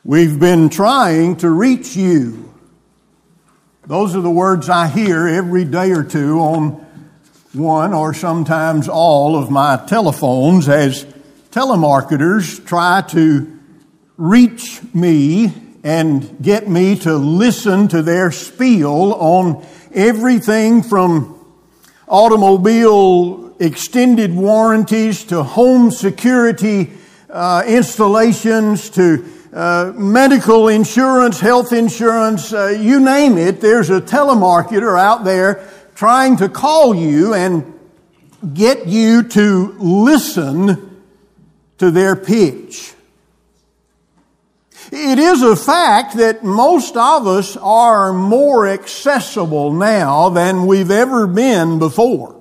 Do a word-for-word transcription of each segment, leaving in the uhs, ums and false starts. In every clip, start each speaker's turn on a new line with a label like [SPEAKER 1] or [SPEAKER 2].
[SPEAKER 1] We've been trying to reach you. Those are the words I hear every day or two on one or sometimes all of my telephones as telemarketers try to reach me and get me to listen to their spiel on everything from automobile extended warranties to home security uh, installations to uh, medical insurance, health insurance, uh, you name it. There's a telemarketer out there trying to call you and get you to listen to their pitch. It is a fact that most of us are more accessible now than we've ever been before.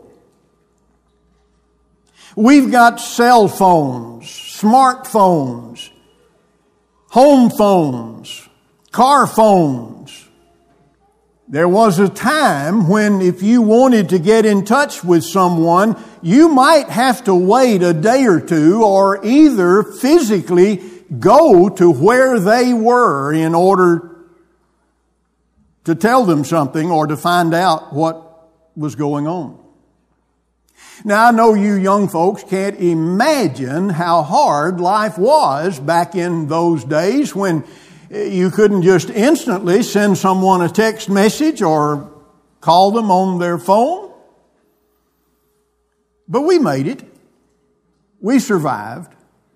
[SPEAKER 1] We've got cell phones, smartphones, home phones, car phones. There was a time when if you wanted to get in touch with someone, you might have to wait a day or two or either physically go to where they were in order to tell them something or to find out what was going on. Now, I know you young folks can't imagine how hard life was back in those days when you couldn't just instantly send someone a text message or call them on their phone. But we made it. We survived.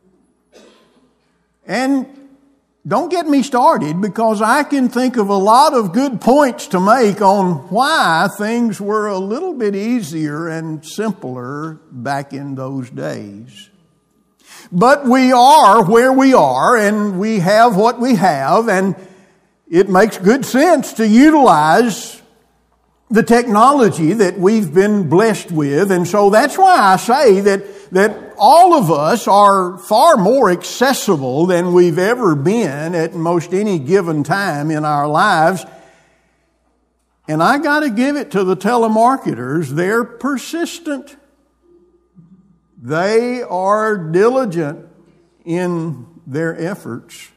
[SPEAKER 1] And don't get me started because I can think of a lot of good points to make on why things were a little bit easier and simpler back in those days. But we are where we are and we have what we have, and it makes good sense to utilize the technology that we've been blessed with. And so that's why I say that, that all of us are far more accessible than we've ever been at most any given time in our lives. And I got to give it to the telemarketers. They're persistent. They are diligent in their efforts.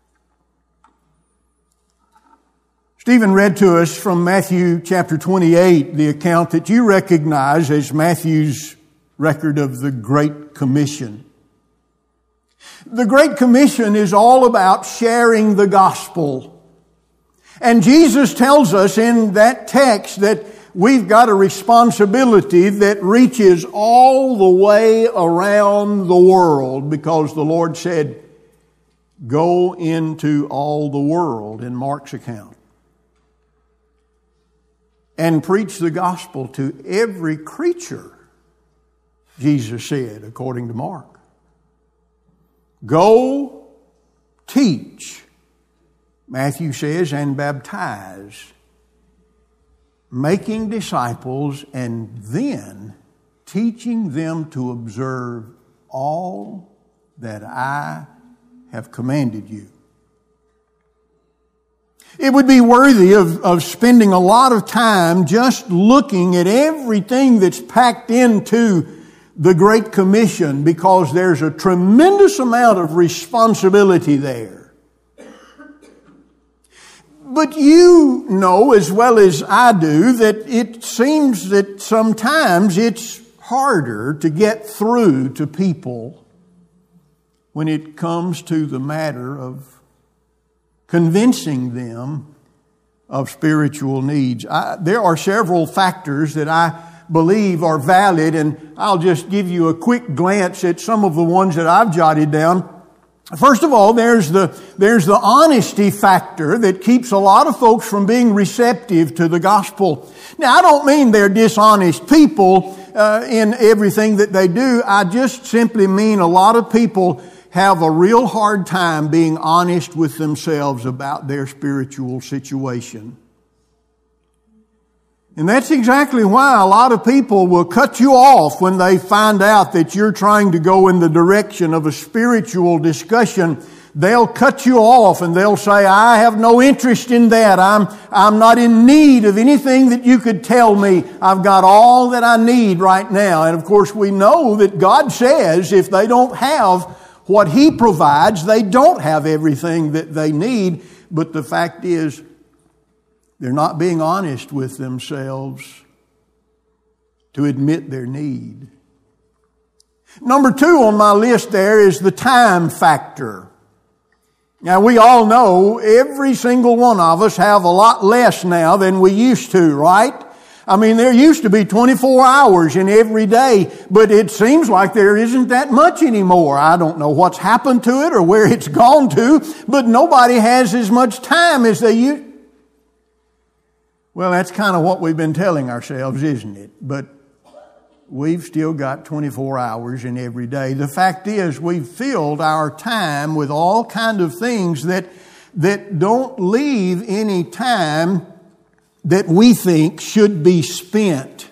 [SPEAKER 1] Stephen read to us from Matthew chapter twenty-eight, the account that you recognize as Matthew's record of the Great Commission. The Great Commission is all about sharing the gospel. And Jesus tells us in that text that we've got a responsibility that reaches all the way around the world because the Lord said, go into all the world in Mark's account. And preach the gospel to every creature, Jesus said, according to Mark. Go, teach, Matthew says, and baptize, making disciples and then teaching them to observe all that I have commanded you. It would be worthy of, of spending a lot of time just looking at everything that's packed into the Great Commission because there's a tremendous amount of responsibility there. But you know as well as I do that it seems that sometimes it's harder to get through to people when it comes to the matter of convincing them of spiritual needs. I, there are several factors that I believe are valid, and I'll just give you a quick glance at some of the ones that I've jotted down. First of all, there's the, there's the honesty factor that keeps a lot of folks from being receptive to the gospel. Now, I don't mean they're dishonest people uh, in everything that they do. I just simply mean a lot of people have a real hard time being honest with themselves about their spiritual situation. And that's exactly why a lot of people will cut you off when they find out that you're trying to go in the direction of a spiritual discussion. They'll cut you off and they'll say, I have no interest in that. I'm, I'm not in need of anything that you could tell me. I've got all that I need right now. And of course we know that God says if they don't have what He provides. They don't have everything that they need, but the fact is, they're not being honest with themselves to admit their need. Number two on my list there is the time factor. Now, we all know every single one of us have a lot less now than we used to, right? I mean, there used to be twenty-four hours in every day, but it seems like there isn't that much anymore. I don't know what's happened to it or where it's gone to, but nobody has as much time as they used. Well, that's kind of what we've been telling ourselves, isn't it? But we've still got twenty-four hours in every day. The fact is, we've filled our time with all kind of things that, that don't leave any time that we think should be spent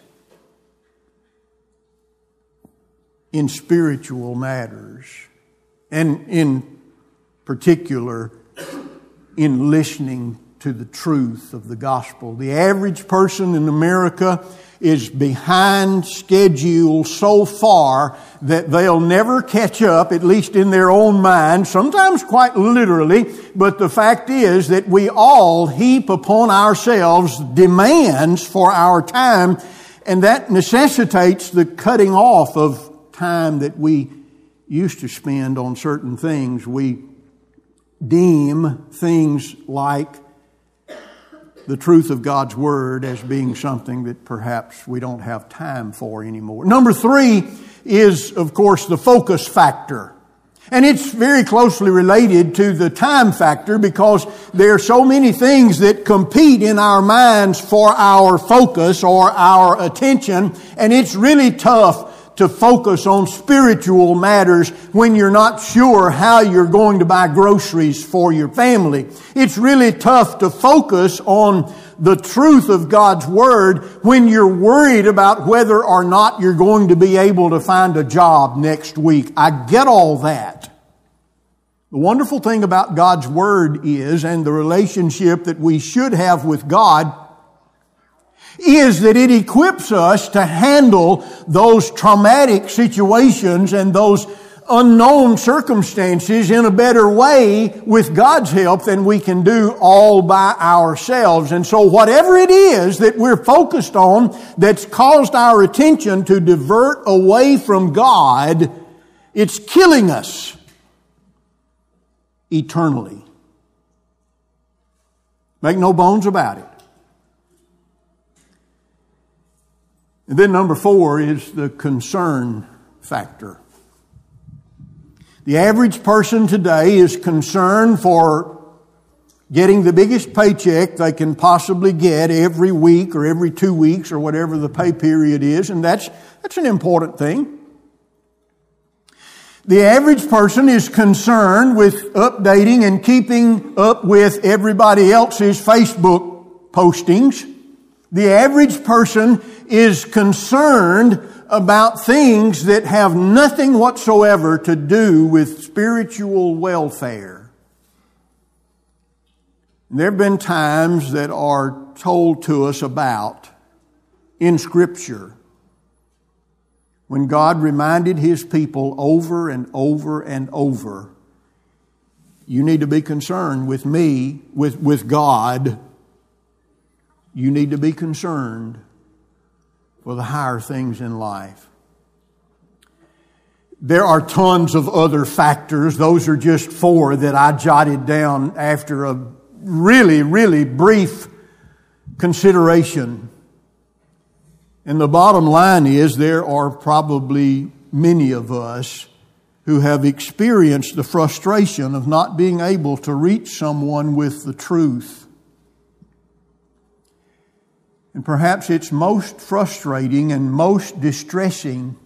[SPEAKER 1] in spiritual matters. And in particular, in listening to the truth of the gospel. The average person in America is behind schedule so far that they'll never catch up, at least in their own mind, sometimes quite literally. But the fact is that we all heap upon ourselves demands for our time, and that necessitates the cutting off of time that we used to spend on certain things. We deem things like the truth of God's Word as being something that perhaps we don't have time for anymore. Number three is, of course, the focus factor. And it's very closely related to the time factor because there are so many things that compete in our minds for our focus or our attention, and it's really tough to focus on spiritual matters when you're not sure how you're going to buy groceries for your family. It's really tough to focus on the truth of God's Word when you're worried about whether or not you're going to be able to find a job next week. I get all that. The wonderful thing about God's Word is, and the relationship that we should have with God, is that it equips us to handle those traumatic situations and those unknown circumstances in a better way with God's help than we can do all by ourselves. And so whatever it is that we're focused on that's caused our attention to divert away from God, it's killing us eternally. Make no bones about it. And then number four is the concern factor. The average person today is concerned for getting the biggest paycheck they can possibly get every week or every two weeks or whatever the pay period is, and that's, that's an important thing. The average person is concerned with updating and keeping up with everybody else's Facebook postings. The average person is concerned about things that have nothing whatsoever to do with spiritual welfare. There have been times that are told to us about in Scripture when God reminded His people over and over and over, you need to be concerned with me, with, with God. You need to be concerned for the higher things in life. There are tons of other factors. Those are just four that I jotted down after a really, really brief consideration. And the bottom line is there are probably many of us who have experienced the frustration of not being able to reach someone with the truth. And perhaps it's most frustrating and most distressing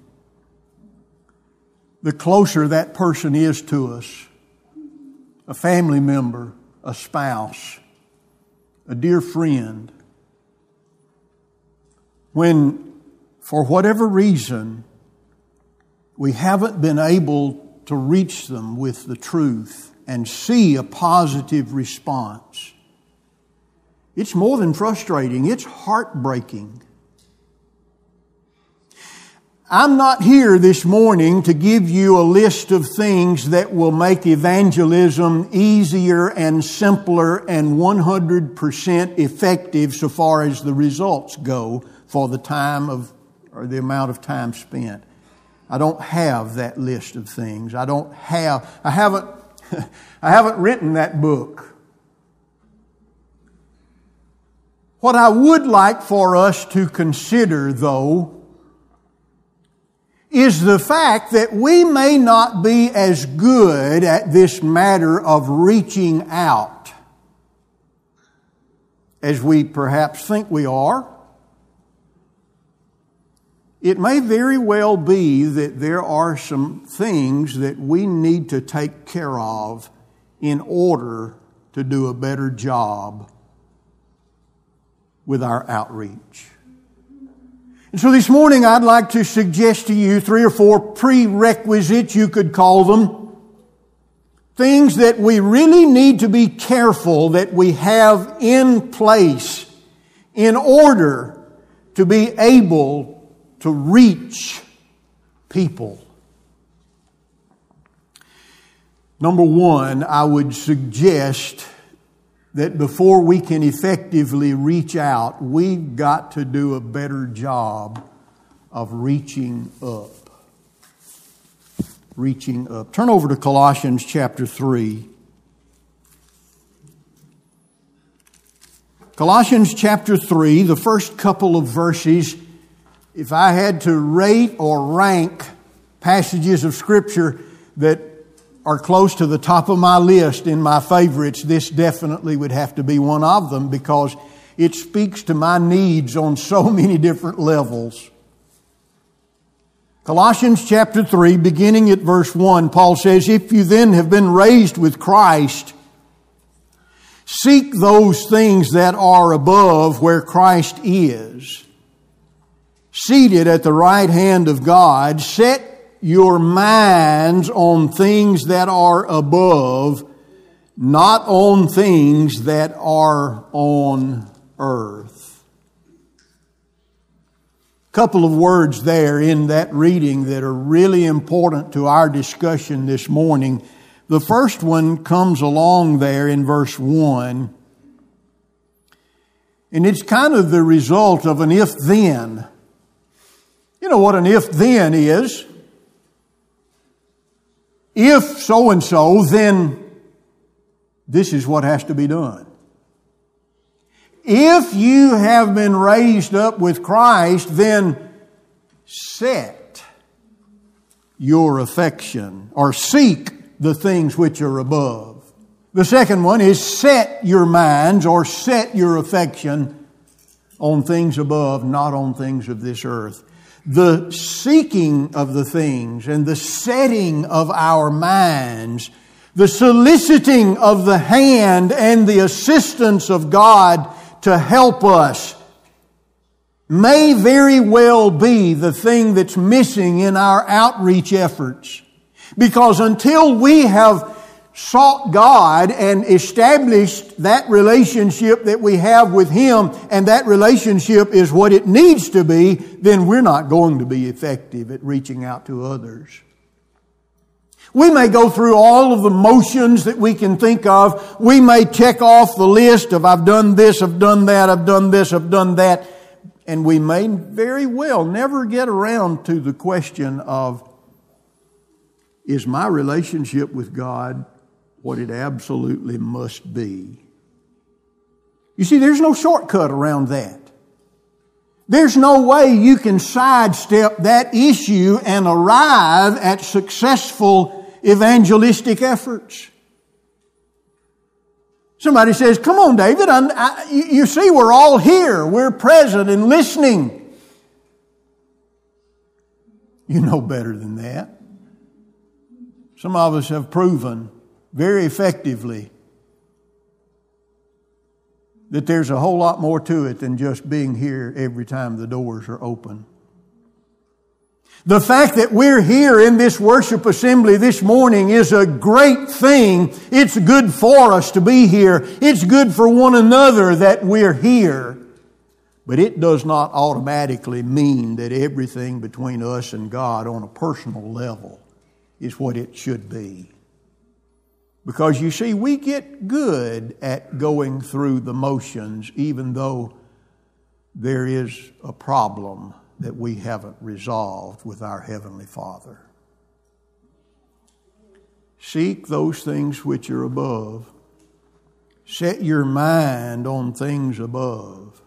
[SPEAKER 1] the closer that person is to us. A family member, a spouse, a dear friend. When, for whatever reason, we haven't been able to reach them with the truth and see a positive response. It's more than frustrating. It's heartbreaking. I'm not here this morning to give you a list of things that will make evangelism easier and simpler and one hundred percent effective so far as the results go for the time of, or the amount of time spent. I don't have that list of things. I don't have, I haven't, I haven't written that book. What I would like for us to consider, though, is the fact that we may not be as good at this matter of reaching out as we perhaps think we are. It may very well be that there are some things that we need to take care of in order to do a better job with our outreach. And so this morning I'd like to suggest to you three or four prerequisites, you could call them. Things that we really need to be careful that we have in place in order to be able to reach people. Number one, I would suggest that before we can effectively reach out, we've got to do a better job of reaching up. Reaching up. Turn over to Colossians chapter three. Colossians chapter three, the first couple of verses, if I had to rate or rank passages of Scripture that are close to the top of my list in my favorites, this definitely would have to be one of them because it speaks to my needs on so many different levels. Colossians chapter three, beginning at verse one, Paul says, "If you then have been raised with Christ, seek those things that are above where Christ is, seated at the right hand of God. Set your minds on things that are above, not on things that are on earth." A couple of words there in that reading that are really important to our discussion this morning. The first one comes along there in verse one. And it's kind of the result of an if-then. You know what an if-then is? If so-and-so, then this is what has to be done. If you have been raised up with Christ, then set your affection or seek the things which are above. The second one is set your minds or set your affection on things above, not on things of this earth. The seeking of the things and the setting of our minds, the soliciting of the hand and the assistance of God to help us may very well be the thing that's missing in our outreach efforts. Because until we have sought God and established that relationship that we have with Him, and that relationship is what it needs to be, then we're not going to be effective at reaching out to others. We may go through all of the motions that we can think of. We may check off the list of I've done this, I've done that, I've done this, I've done that. And we may very well never get around to the question of, is my relationship with God what it absolutely must be? You see, there's no shortcut around that. There's no way you can sidestep that issue and arrive at successful evangelistic efforts. Somebody says, "Come on, David, I, I, you see we're all here. We're present and listening." You know better than that. Some of us have proven very effectively that there's a whole lot more to it than just being here every time the doors are open. The fact that we're here in this worship assembly this morning is a great thing. It's good for us to be here. It's good for one another that we're here. But it does not automatically mean that everything between us and God on a personal level is what it should be. Because you see, we get good at going through the motions even though there is a problem that we haven't resolved with our Heavenly Father. Seek those things which are above. Set your mind on things above.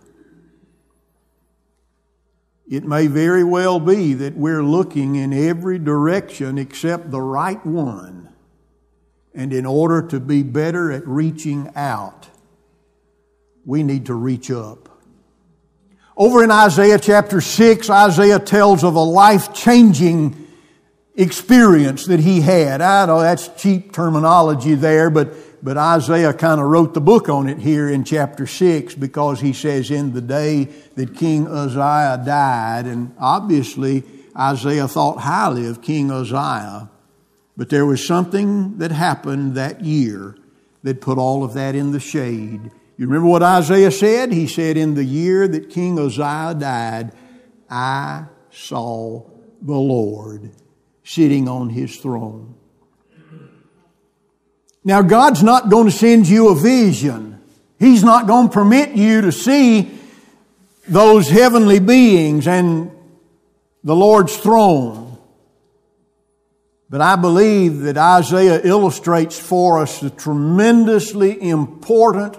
[SPEAKER 1] It may very well be that we're looking in every direction except the right one. And in order to be better at reaching out, we need to reach up. Over in Isaiah chapter six, Isaiah tells of a life-changing experience that he had. I know that's cheap terminology there, but, but Isaiah kind of wrote the book on it here in chapter six because he says, in the day that King Uzziah died, and obviously Isaiah thought highly of King Uzziah, but there was something that happened that year that put all of that in the shade. You remember what Isaiah said? He said, in the year that King Uzziah died, I saw the Lord sitting on His throne. Now, God's not going to send you a vision. He's not going to permit you to see those heavenly beings and the Lord's throne. But I believe that Isaiah illustrates for us the tremendously important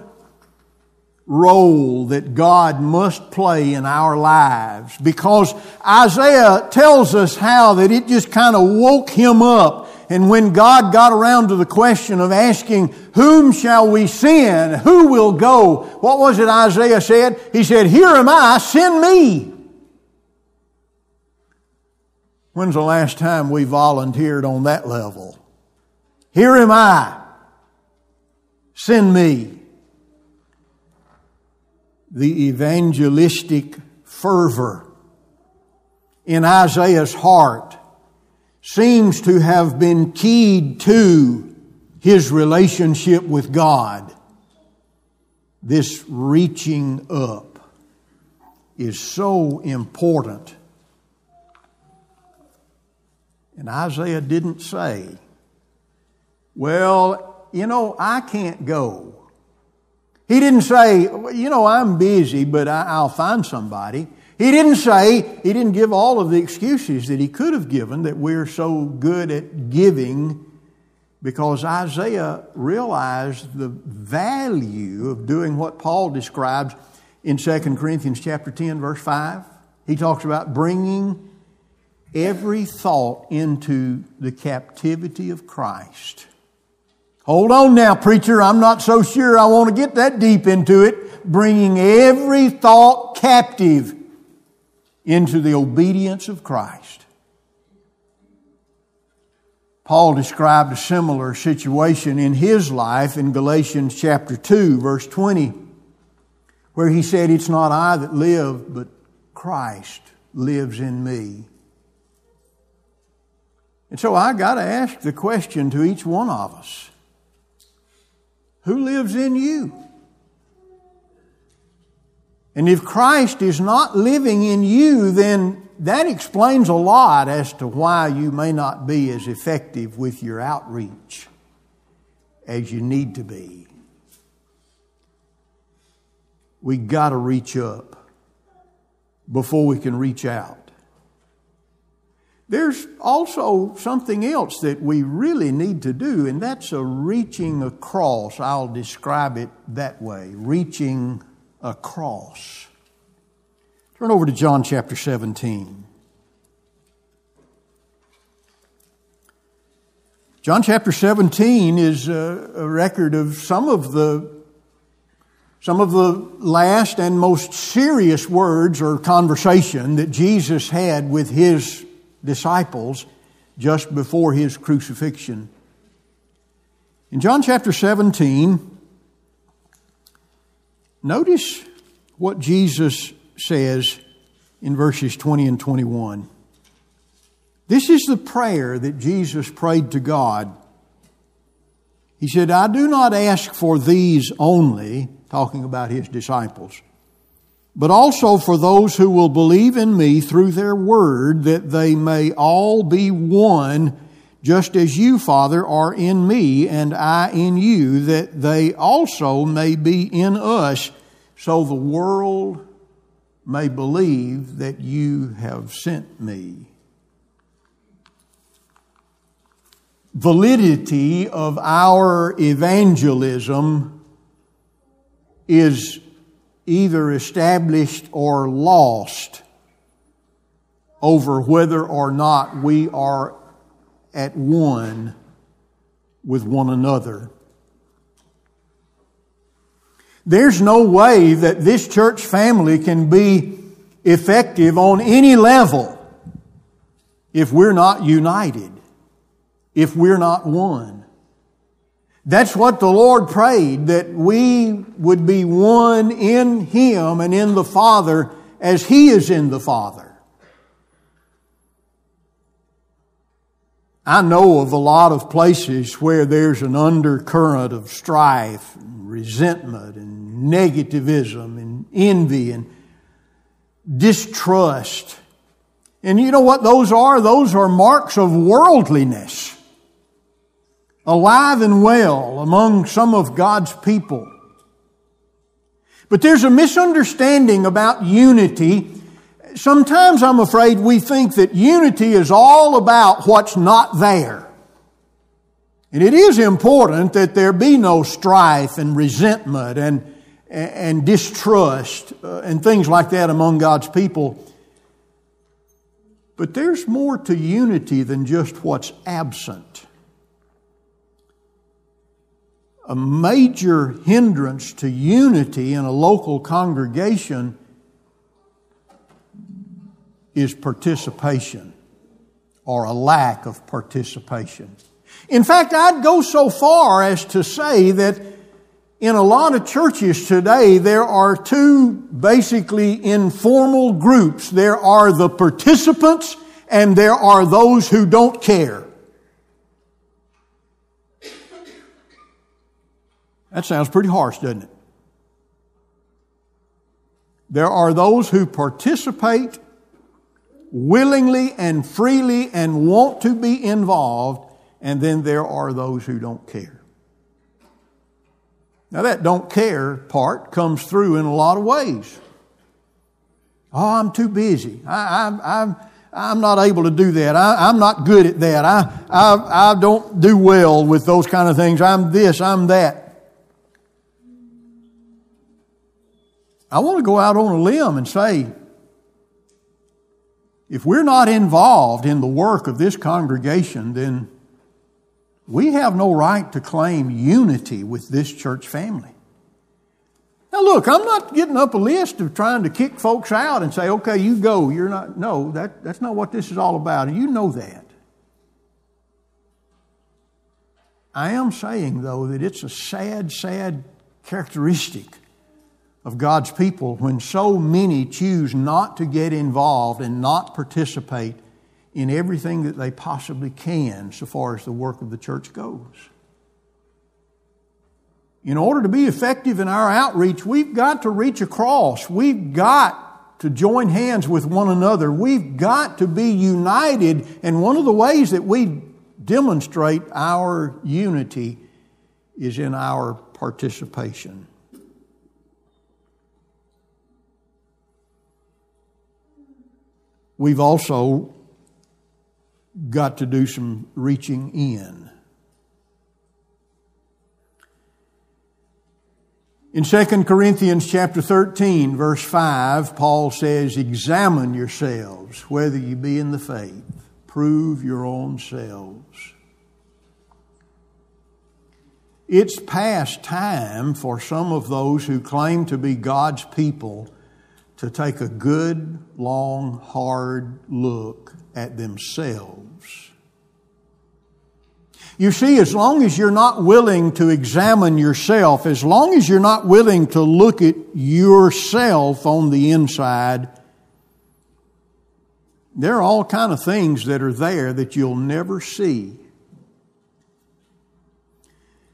[SPEAKER 1] role that God must play in our lives. Because Isaiah tells us how that it just kind of woke him up. And when God got around to the question of asking, whom shall we send? Who will go? What was it Isaiah said? He said, here am I, send me. When's the last time we volunteered on that level? Here am I. Send me. The evangelistic fervor in Isaiah's heart seems to have been keyed to his relationship with God. This reaching up is so important. And Isaiah didn't say, well, you know, I can't go. He didn't say, you know, I'm busy, but I'll find somebody. He didn't say, he didn't give all of the excuses that he could have given that we're so good at giving, because Isaiah realized the value of doing what Paul describes in Second Corinthians chapter ten, verse five. He talks about bringing every thought into the captivity of Christ. Hold on now, preacher. I'm not so sure I want to get that deep into it. Bringing every thought captive into the obedience of Christ. Paul described a similar situation in his life in Galatians chapter two, verse twenty, where he said, it's not I that live, but Christ lives in me. And so I got to ask the question to each one of us. Who lives in you? And if Christ is not living in you, then that explains a lot as to why you may not be as effective with your outreach as you need to be. We got to reach up before we can reach out. There's also something else that we really need to do, and that's a reaching across. I'll describe it that way, reaching across. Turn over to John chapter seventeen. John chapter seventeen is a, a record of some of the some of the last and most serious words or conversation that Jesus had with His disciples just before His crucifixion. In John chapter seventeen, notice what Jesus says in verses twenty and twenty-one. This is the prayer that Jesus prayed to God. He said, I do not ask for these only, talking about His disciples, but also for those who will believe in me through their word, that they may all be one, just as you, Father, are in me and I in you, that they also may be in us, so the world may believe that you have sent me. Validity of our evangelism is either established or lost over whether or not we are at one with one another. There's no way that this church family can be effective on any level if we're not united, if we're not one. That's what the Lord prayed, that we would be one in Him and in the Father as He is in the Father. I know of a lot of places where there's an undercurrent of strife, and resentment, and negativism, and envy, and distrust. And you know what those are? Those are marks of worldliness, alive and well among some of God's people. But there's a misunderstanding about unity. Sometimes I'm afraid we think that unity is all about what's not there. And it is important that there be no strife and resentment and, and distrust uh, and things like that among God's people. But there's more to unity than just what's absent. A major hindrance to unity in a local congregation is participation, or a lack of participation. In fact, I'd go so far as to say that in a lot of churches today, there are two basically informal groups. There are the participants and there are those who don't care. That sounds pretty harsh, doesn't it? There are those who participate willingly and freely and want to be involved, and then there are those who don't care. Now that don't care part comes through in a lot of ways. Oh, I'm too busy. I, I'm, I'm, I'm not able to do that. I, I'm not good at that. I, I, I don't do well with those kind of things. I'm this, I'm that. I want to go out on a limb and say, if we're not involved in the work of this congregation, then we have no right to claim unity with this church family. Now look, I'm not getting up a list of trying to kick folks out and say, okay, you go, you're not, no, that, that's not what this is all about, and you know that. I am saying, though, that it's a sad, sad characteristic of God's people when so many choose not to get involved and not participate in everything that they possibly can so far as the work of the church goes. In order to be effective in our outreach, we've got to reach across. We've got to join hands with one another. We've got to be united. And one of the ways that we demonstrate our unity is in our participation. We've also got to do some reaching in. In Second Corinthians chapter thirteen, verse five, Paul says, examine yourselves whether you be in the faith. Prove your own selves. It's past time for some of those who claim to be God's people to take a good, long, hard look at themselves. You see, as long as you're not willing to examine yourself, as long as you're not willing to look at yourself on the inside, there are all kinds of things that are there that you'll never see.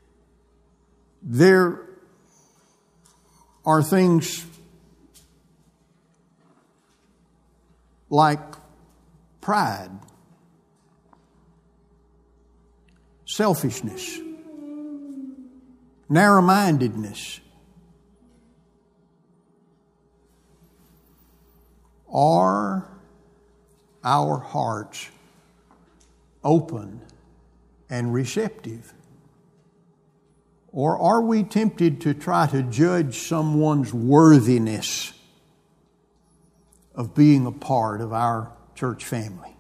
[SPEAKER 1] There are things like pride, selfishness, narrow-mindedness. Are our hearts open and receptive? Or are we tempted to try to judge someone's worthiness of being a part of our church family?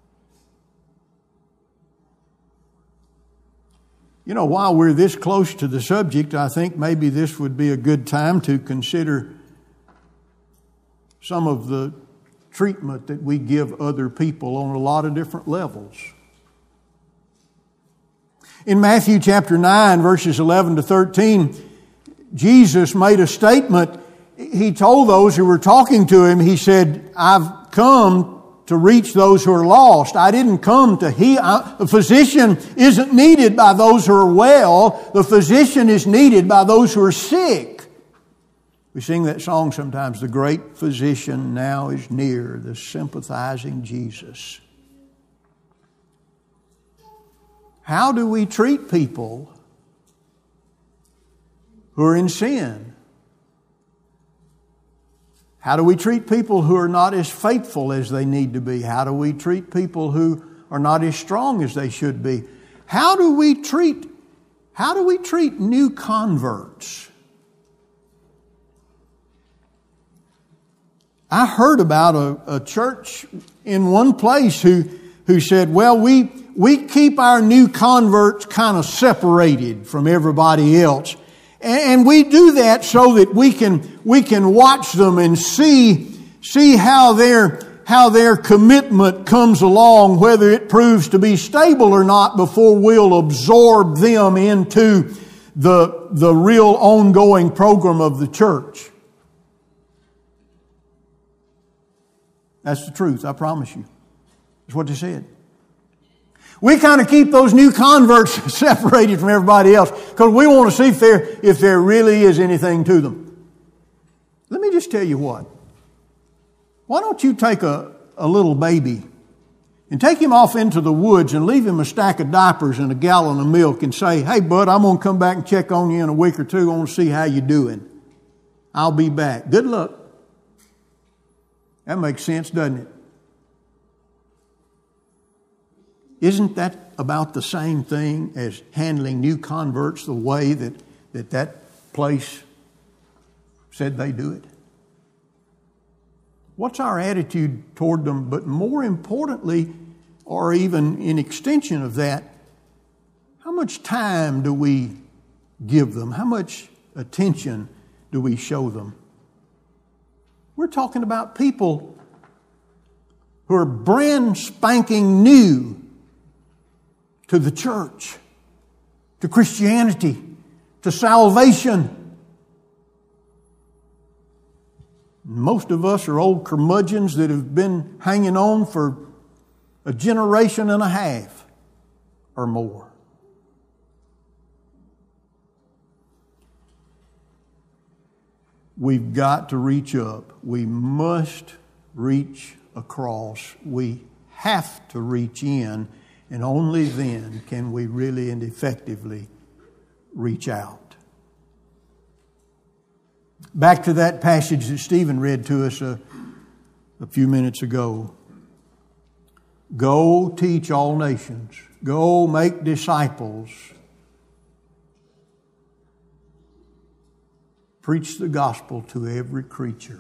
[SPEAKER 1] You know, while we're this close to the subject, I think maybe this would be a good time to consider some of the treatment that we give other people on a lot of different levels. In Matthew chapter nine, verses eleven to thirteen, Jesus made a statement. He told those who were talking to him, he said, I've come to reach those who are lost. I didn't come to heal. The physician isn't needed by those who are well. The physician is needed by those who are sick. We sing that song sometimes, the great physician now is near, the sympathizing Jesus. How do we treat people who are in sin? How do we treat people who are not as faithful as they need to be? How do we treat people who are not as strong as they should be? How do we treat, how do we treat new converts? I heard about a, a church in one place who, who said, well, we, we keep our new converts kind of separated from everybody else. And, and we do that so that we can, we can watch them and see, see how their, how their commitment comes along, whether it proves to be stable or not, before we'll absorb them into the, the real ongoing program of the church. That's the truth, I promise you. That's what they said. We kind of keep those new converts separated from everybody else because we want to see if there, if there really is anything to them. Let me just tell you what. Why don't you take a, a little baby and take him off into the woods and leave him a stack of diapers and a gallon of milk and say, hey, bud, I'm going to come back and check on you in a week or two. I want to see how you're doing. I'll be back. Good luck. That makes sense, doesn't it? Isn't that about the same thing as handling new converts the way that that, that place said they do it? What's our attitude toward them? But more importantly, or even in extension of that, how much time do we give them? How much attention do we show them? We're talking about people who are brand spanking new to the church, to Christianity, to salvation. Most of us are old curmudgeons that have been hanging on for a generation and a half or more. We've got to reach up. We must reach across. We have to reach in, and only then can we really and effectively reach out. Back to that passage that Stephen read to us a, a few minutes ago. Go teach all nations. Go make disciples. Preach the gospel to every creature.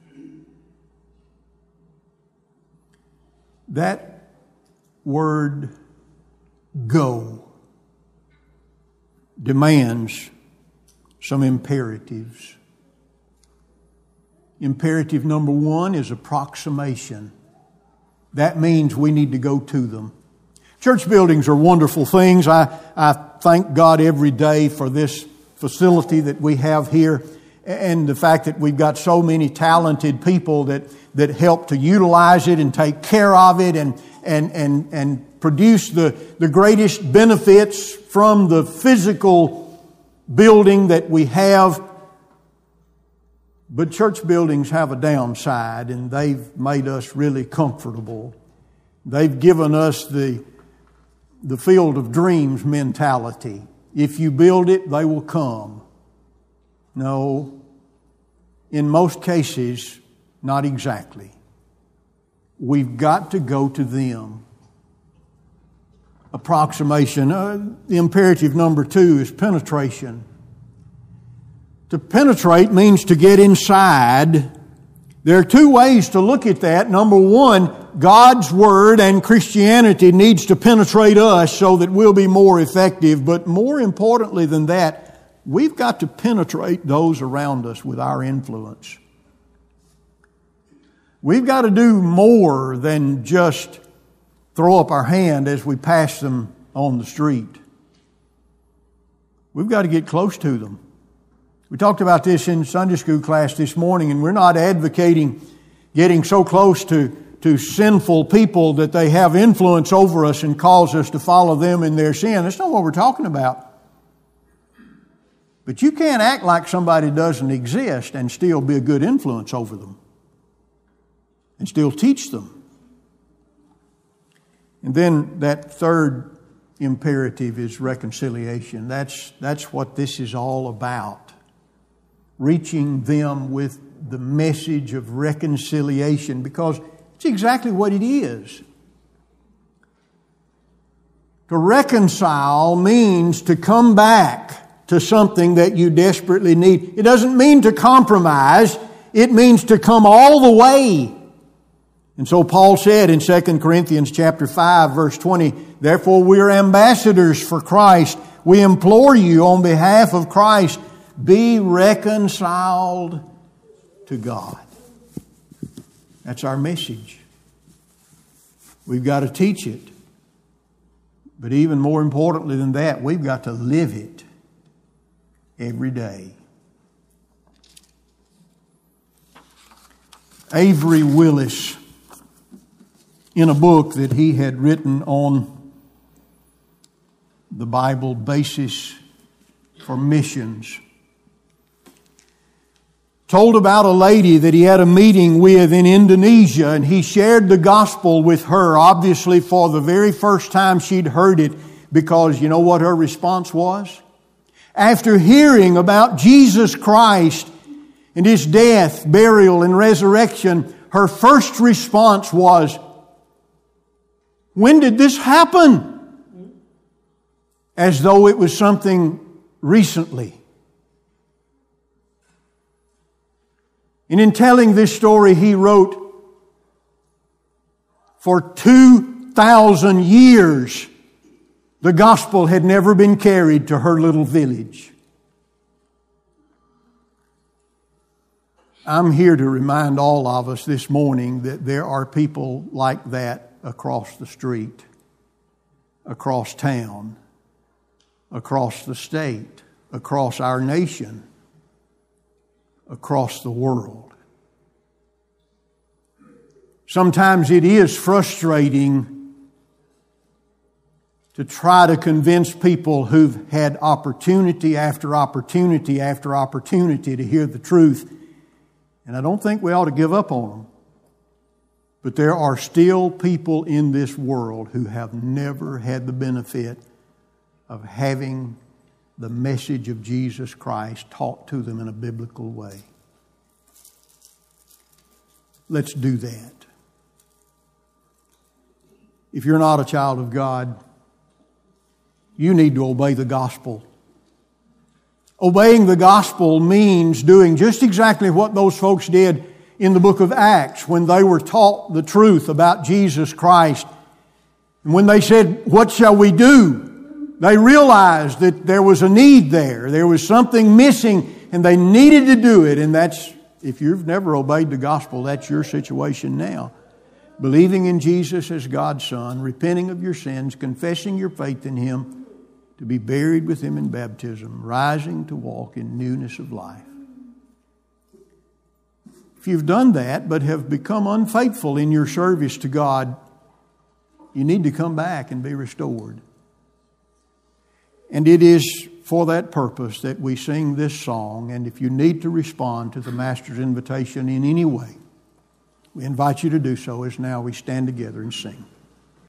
[SPEAKER 1] That word go demands some imperatives. Imperative number one is approximation. That means we need to go to them. Church buildings are wonderful things. I, I thank God every day for this facility that we have here, and the fact that we've got so many talented people that, that help to utilize it and take care of it and, and, and, and produce the, the greatest benefits from the physical building that we have. But church buildings have a downside, and they've made us really comfortable. They've given us the, the field of dreams mentality. If you build it, they will come. No, in most cases, not exactly. We've got to go to them. Approximation. Uh, the imperative number two is penetration. To penetrate means to get inside. There are two ways to look at that. Number one, God's Word and Christianity needs to penetrate us so that we'll be more effective. But more importantly than that, we've got to penetrate those around us with our influence. We've got to do more than just throw up our hand as we pass them on the street. We've got to get close to them. We talked about this in Sunday school class this morning, and we're not advocating getting so close to, to sinful people that they have influence over us and cause us to follow them in their sin. That's not what we're talking about. But you can't act like somebody doesn't exist and still be a good influence over them and still teach them. And then that third imperative is reconciliation. That's, that's what this is all about. Reaching them with the message of reconciliation, because it's exactly what it is. To reconcile means to come back to something that you desperately need. It doesn't mean to compromise. It means to come all the way. And so Paul said in Second Corinthians chapter five, verse twenty, "Therefore we are ambassadors for Christ. We implore you on behalf of Christ, be reconciled to God." That's our message. We've got to teach it. But even more importantly than that, we've got to live it every day. Avery Willis, in a book that he had written on the Bible basis for missions, told about a lady that he had a meeting with in Indonesia, and he shared the gospel with her, obviously for the very first time she'd heard it, because you know what her response was? After hearing about Jesus Christ and His death, burial, and resurrection, her first response was, "When did this happen?" As though it was something recently. And in telling this story, he wrote, "For two thousand years, the gospel had never been carried to her little village." I'm here to remind all of us this morning that there are people like that across the street, across town, across the state, across our nation, across the world. Sometimes it is frustrating to try to convince people who've had opportunity after opportunity after opportunity to hear the truth. And I don't think we ought to give up on them. But there are still people in this world who have never had the benefit of having the message of Jesus Christ taught to them in a biblical way. Let's do that. If you're not a child of God, you need to obey the gospel. Obeying the gospel means doing just exactly what those folks did in the book of Acts when they were taught the truth about Jesus Christ. And when they said, "What shall we do?" they realized that there was a need there. There was something missing and they needed to do it. And that's, if you've never obeyed the gospel, that's your situation now. Believing in Jesus as God's Son, repenting of your sins, confessing your faith in Him, to be buried with Him in baptism, rising to walk in newness of life. If you've done that but have become unfaithful in your service to God, you need to come back and be restored. And it is for that purpose that we sing this song. And if you need to respond to the Master's invitation in any way, we invite you to do so as now we stand together and sing.